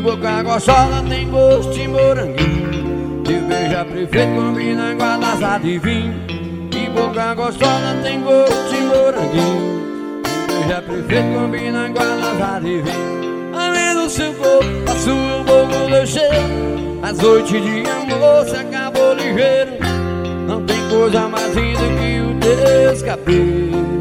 boca gostosa tem gosto de moranguinho. De beija prefeito combina com a taça de vinho. De boca gostosa tem gosto de moranguinho. De beija prefeito combina com a taça de vinho. Além do seu corpo, a sua boca o meu cheiro. As noites de amor se acabou ligeiro. Não tem coisa mais linda que o teu cabelo.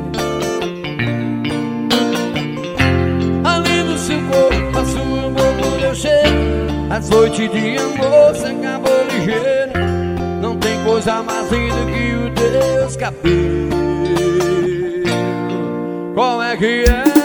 Além do seu corpo, a sua boca o meu cheiro. As noites de amor se acabou ligeiro. Não tem coisa mais linda que o teu cabelo. Como é que é?